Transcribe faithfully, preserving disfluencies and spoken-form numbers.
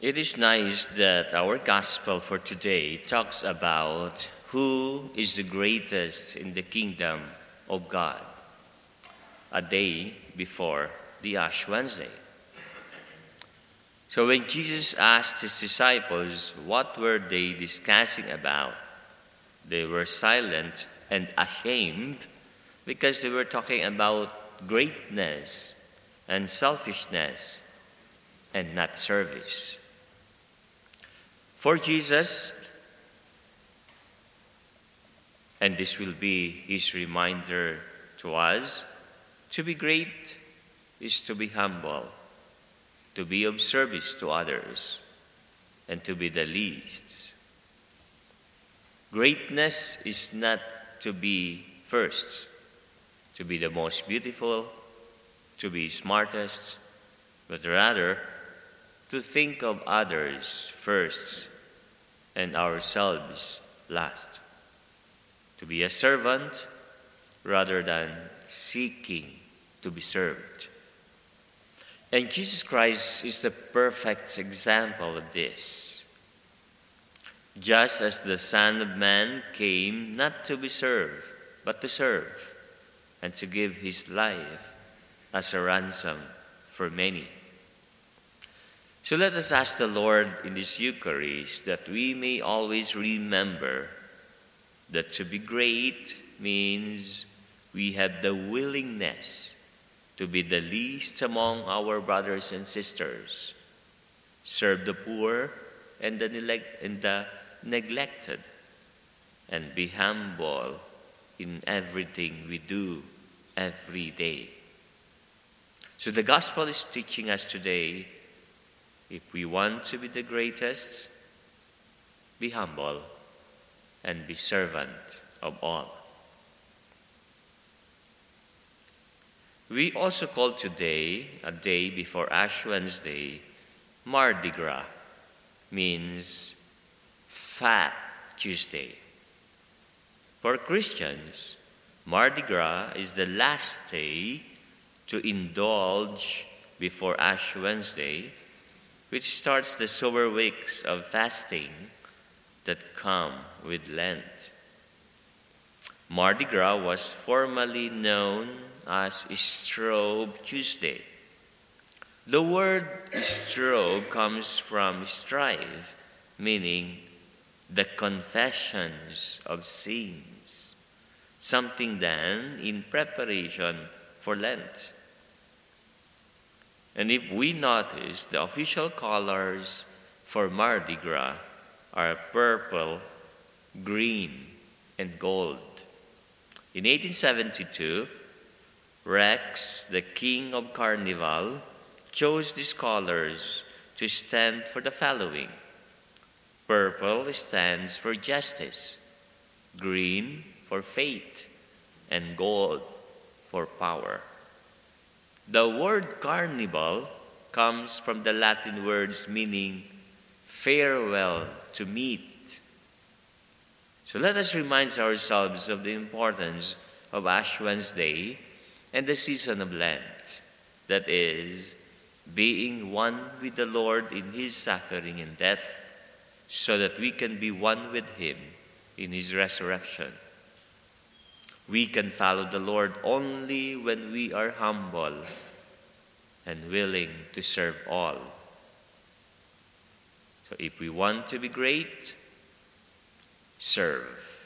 It is nice that our gospel for today talks about who is the greatest in the kingdom of God, a day before the Ash Wednesday. So when Jesus asked his disciples what were they discussing about, they were silent and ashamed because they were talking about greatness and selfishness and not service. For Jesus, and this will be his reminder to us, to be great is to be humble, to be of service to others, and to be the least. Greatness is not to be first, to be the most beautiful, to be smartest, but rather to think of others first and ourselves last. To be a servant rather than seeking to be served. And Jesus Christ is the perfect example of this. Just as the Son of Man came not to be served, but to serve, and to give his life as a ransom for many. So let us ask the Lord in this Eucharist that we may always remember that to be great means we have the willingness to be the least among our brothers and sisters, serve the poor and the, neglect- and the neglected, and be humble in everything we do every day. So the gospel is teaching us today, if we want to be the greatest, be humble and be servant of all. We also call today, a day before Ash Wednesday, Mardi Gras, means Fat Tuesday. For Christians, Mardi Gras is the last day to indulge before Ash Wednesday, which starts the sober weeks of fasting that come with Lent. Mardi Gras was formerly known as Strobe Tuesday. The word strobe comes from strive, meaning the confessions of sins, something done in preparation for Lent. And if we notice, the official colors for Mardi Gras are purple, green, and gold. In eighteen seventy-two, Rex, the king of Carnival, chose these colors to stand for the following. Purple stands for justice, green for faith, and gold for power. The word carnival comes from the Latin words meaning farewell to meet. So let us remind ourselves of the importance of Ash Wednesday and the season of Lent, that is, being one with the Lord in his suffering and death, so that we can be one with him in his resurrection. We can follow the Lord only when we are humble and willing to serve all. So if we want to be great, serve.